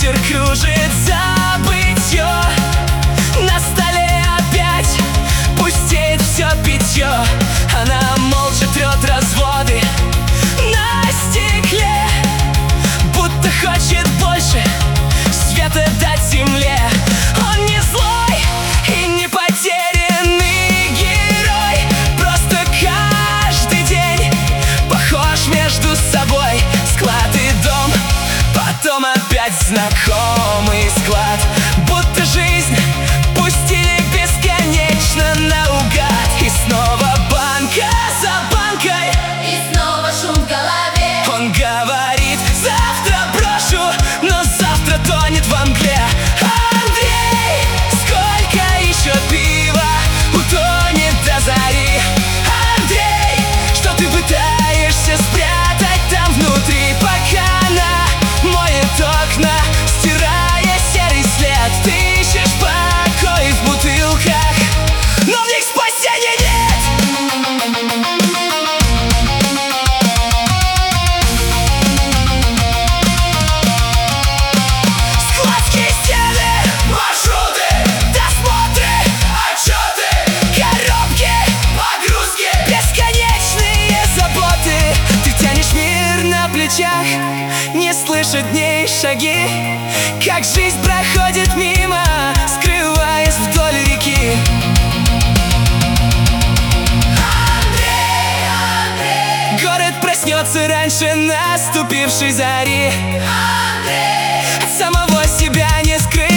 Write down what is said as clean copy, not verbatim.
ветер кружит забытье. На столе опять пустеет все питье. Она молча трет разводы на стекле, будто хочет больше света дать земле. Он не злой и не потерянный герой, просто каждый день похож между собой. Склад и дом, потом опять знакомый склад, будто жизнь пустили бесконечно наугад. И снова банка за банкой, и снова шум в голове. он говорит: завтра брошу, но завтра тонет во мгле. Андрей, сколько еще пива утонет до зари? Андрей, что ты пытаешься спрятать там внутри, пока она моет окна, стирая серый след? Ты ищешь покой в бутылках, но в них спасения нет. Складские стены, маршруты, досмотры, отчеты, коробки, погрузки, бесконечные заботы. Ты тянешь мир на плечах, не слыша дней шаги, как жизнь проходит мимо, скрываясь вдоль реки. Город проснется раньше наступившей зари. От самого себя не скрыть.